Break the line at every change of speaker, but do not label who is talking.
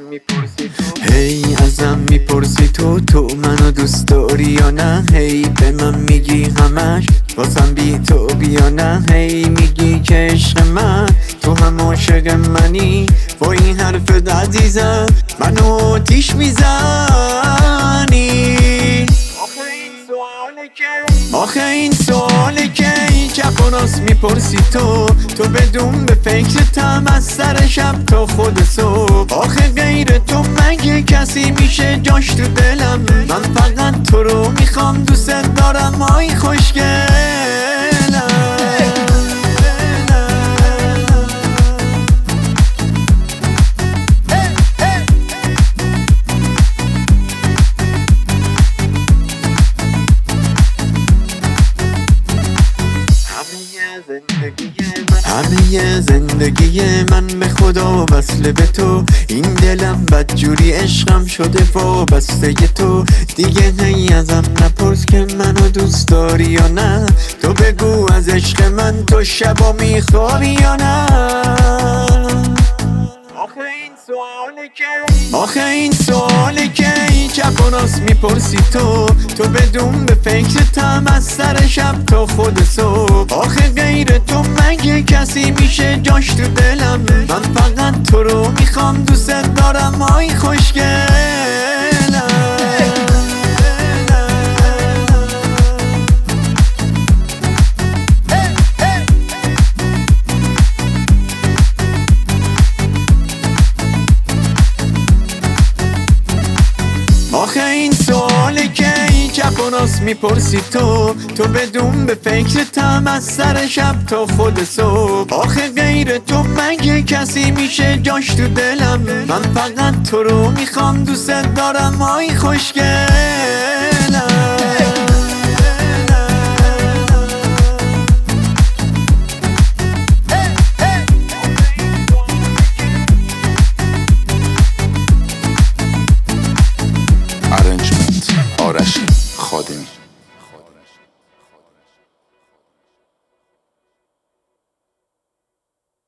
میپرسی تو هی ازم میپرسی تو منو دوست داری یا نه؟ هی به من میگی همش واسم بی تو بیا نه؟ هی میگی که عشق من تو هم عاشق منی، با این حرفت عزیزم منو آتیش میزنی. آخه این سواله که این چپ و راست میپرسی تو بدون به فکرتم از سر شب تا خود صبح. آخه غیر تو مگه کسی میشه جاش تو دلم؟ من فقط تو رو میخوام، دوست دارم آی خوشگلم. همه زندگی من به خدا وصله به تو، این دلم بدجوری عشقم شده وابسته تو. دیگه هی ازم نپرس که منو دوست داری یا نه، تو بگو از عشق من تو شبا میخوابی یا نه؟ آخه این سواله که این چپ و راست میپرسی تو بدون به فکرتم از سر شب تا خود صبح. آخه غیر تو مگه کسی میشه جاش تو دلم؟ من فقط تو رو میخوام، دوست دارم آی خوشگلم. آخه این سواله که این چپ و راست میپرسی تو بدون به فکرتم از سر شب تا خود صبح. آخه غیر تو مگه کسی میشه جاش تو دلم؟ من فقط تو رو میخوام، دوست دارم آی خوشگل.